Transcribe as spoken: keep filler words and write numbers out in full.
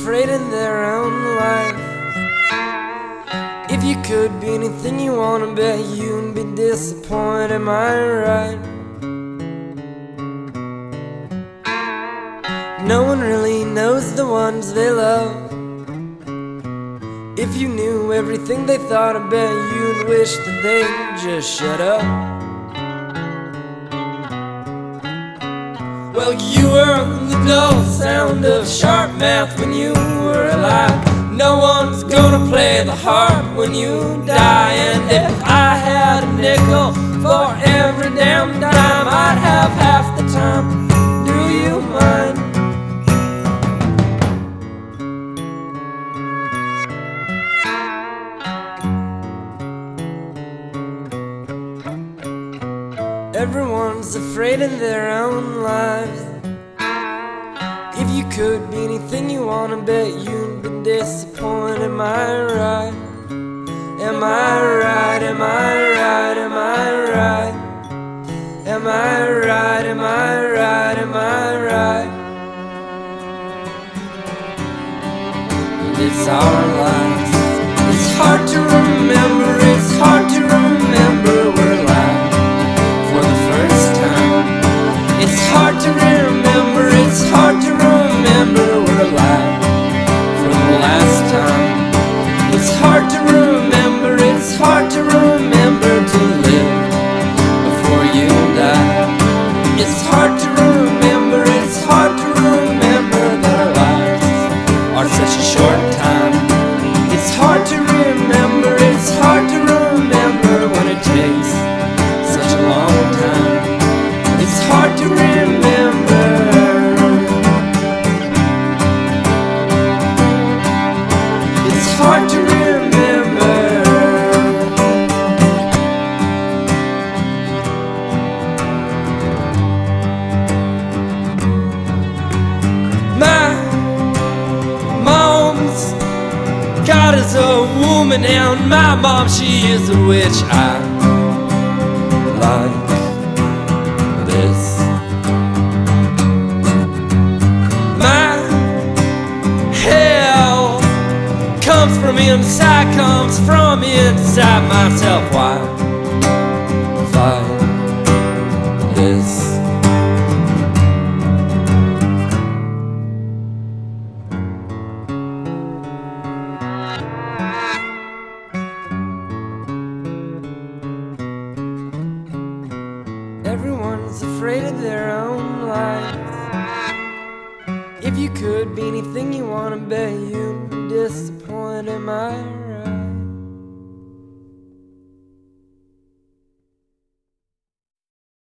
afraid in their own life. If you could be anything you wanna be, you'd be disappointed, am I right? No one really knows the ones they love. If you knew everything they thought about, you'd wish that they'd just shut up. Well, you were the dull sound of sharp math when you were alive. No one's gonna play the harp when you die. And if I had a nickel for every damn dime, I'd have half the time. Do you mind? Everyone's afraid in their own lives. If you could be anything you wanna be, you'd be disappointed, am I right? Am I right, am I right, am I right? Am I right, am I right, am I right? It's our lives. It's hard to remember, it's hard to remember we're alive for the first time. It's hard to remember, it's hard to remember we're alive for the last time. It's hard to remember, it's hard to remember to live before you die. It's hard to remember, it's hard to remember that our lives are such a short time. It's hard to remember, it's hard to remember when it takes such a long time. It's hard to remember. It's hard to remember. My mom's God is a woman, and my mom, she is a witch. I like this. My hell comes from inside, comes from inside myself. Why fight this? Everyone's afraid of their own lives. If you could be anything you wanna be, you'd be disappointed, am I right?